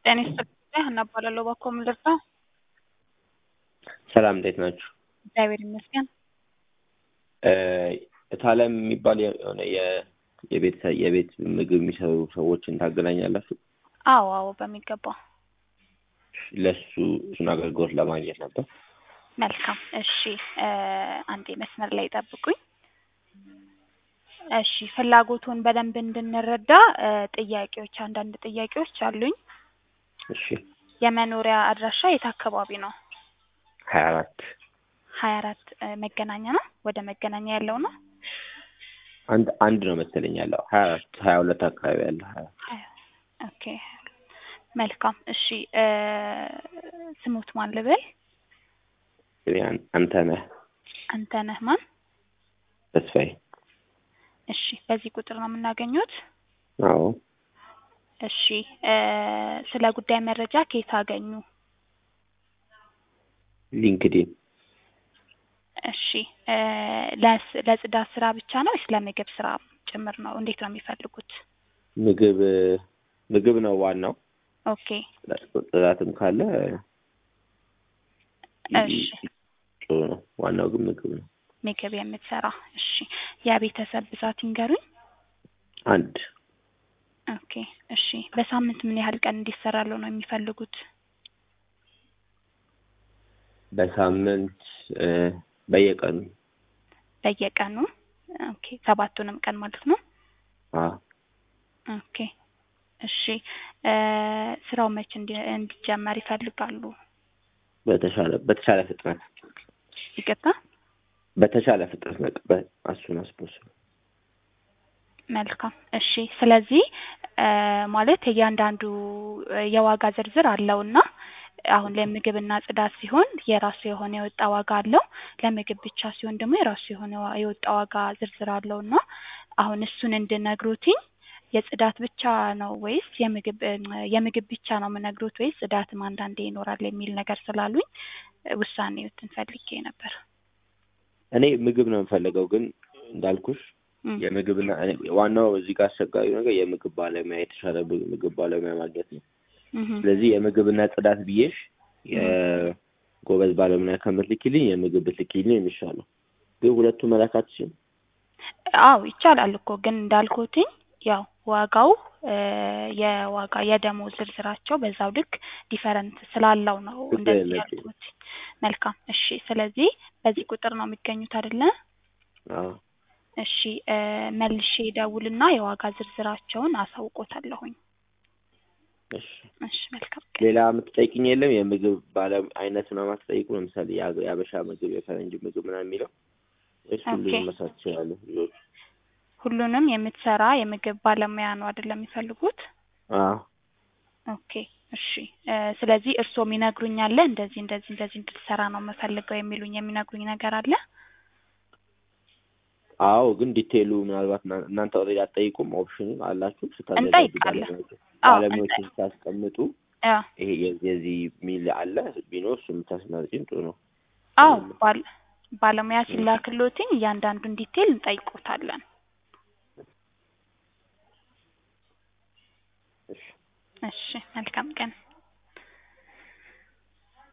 ጤና ይስጥልኝ ሀና እባላለሁ። እባክዎ ምን ልርዳ? ሰላም እንዴት ናችሁ? እግዚአብሔር ይመስገን። እታለም የሚባል የሆነ የቤት ምግብ የሚሰሩ ሰዎችን ታገናኛላችሁ? አዎ አዎ በሚገባ። እሱን አገልግሎት ለማግኘት ነበር። መልካም እሺ፣ አንዴ መስመር ላይ ጠብቁኝ። እሺ፣ ፍላጎቱን በደንብ እንድንረዳ አንዳንድ ጥያቄዎች አሉኝ። እሺ። የመኖሪያ አድራሻ የት አካባቢ ነው? 24 መገናኛ ነው? ወደ መገናኛ ያለው ነው? አንድ ነው መሰለኝ ያለው 22 አካባቢ ያለው 20። ኦኬ መልካም እሺ። ስሙት ማን ልበል? አንተነህ ማን? ተስፋዬ። እሺ በዚህ ቁጥር ነው የምናገኙት? አዎ። እሺ ስለ ጉዳይ መረጃ ከየት አገኙ? ሊንክድኢን። እሺ ለጽዳት ስራ ብቻ ነው ወይስ ለምግብ ስራ ጭምር ነው? እንዴት ነው የሚፈልጉት? ምግብ ነው ዋናው። ኦኬ ጽዳትም ካለ እሺ ጥሩ ነው። ዋናው ግን ምግብ ነው። ምግብ የምትሰራ። እሺ የቤተሰብ ብዛት ይንገሩኝ። አንድ። ኦኬ እሺ በሳምንት ምን ያህል ቀን እንዲሰራለው ነው የሚፈልጉት? በሳምንት በየቀኑ። ኦኬ 7ቱንም ቀን ማለት ነው? አዎ። ኦኬ እሺ ስራው መቼ እንዲጀመር ይፈልጋሉ? በተሻለ ፍጥነት። ይቅርታ? በተሻለ ፍጥነት ነበር አስፖስ። መልካም እሺ። ስለዚህ ማለት እያንዳንዱ የዋጋ ዝርዝር አለውና አሁን ለምግብና ጽዳት ሲሆን የራሱ የሆነ የወጣ ዋጋ አለው። ለምግብ ብቻ ሲሆን ደግሞ የራሱ የሆነ የወጣ ዋጋ ዝርዝር አለውና አሁን እሱን እንድነግሩትኝ የጽዳት ብቻ ነው ወይስ የምግብ ብቻ ነው የምነግሩት ወይስ ጽዳትም አንዳንዴ ይኖራል የሚል ነገር ስላሉኝ ውሳኔዎትን ፈልጌ ነበር። እኔ ምግብ ነው የምፈልገው፣ ግን እንዳልኩሽ የምግብና ዋናው እዚህ ጋር አስቸጋሪው ነገር የምግብ ባለሙያ የተሻለ ምግብ ባለሙያ ማግኘት ነው። ስለዚህ የምግብና ጽዳት ብዬሽ የጎበዝ ባለሙያ ከምትልኪልኝ የምግብ ብትልኪልኝ የሚሻለው። ግን ሁለቱ መላካችን? አዎ ይቻላል እኮ ግን እንዳልኩትኝ ያው ዋጋው የደሞዝ ዝርዝራቸው በዛው ልክ ዲፈረንት ስላለው ነው እንደዚህ ያልኩት። መልካም እሺ። ስለዚህ በዚህ ቁጥር ነው የሚገኙት አይደለ? አዎ። እሺ መልሼ ደውልና የዋጋ ዝርዝራቸውን አሳውቆታለሁኝ። እሺ መልካም። ሌላ የምትጠይቂኝ የለም? የምግብ አይነት ነው የማትጠይቁ? ለምሳሌ የአበሻ ምግብ፣ የፈረንጅ ምግብ ምናምን የሚለው እሱ ሁሉንም መስራት ይችላሉ ልጆች? ሁሉንም የምትሰራ የምግብ ባለሙያ ነው አይደለም የሚፈልጉት? አዎ። ኦኬ እሺ። ስለዚህ እርስዎ የሚነግሩኝ አለ እንደዚህ እንድትሰራ ነው የምፈልገው የሚነግሩኝ ነገር አለ? አዎ፣ ግን ዲቴይሉ ምናልባት እናንተ ኦልሬዲ አትጠይቁም? ኦፕሽን አላችሁ እንጠይቃለን። ባለሙያዎችን ስታስቀምጡ ይሄ የዚህ ሚል አለ ቢኖር እሱ የምታስመርጪን ጥሩ ነው። አዎ ባለሙያ ሲላክልዎትኝ እያንዳንዱን ዲቴይል እንጠይቆታለን። እሺ መልካም ቀን።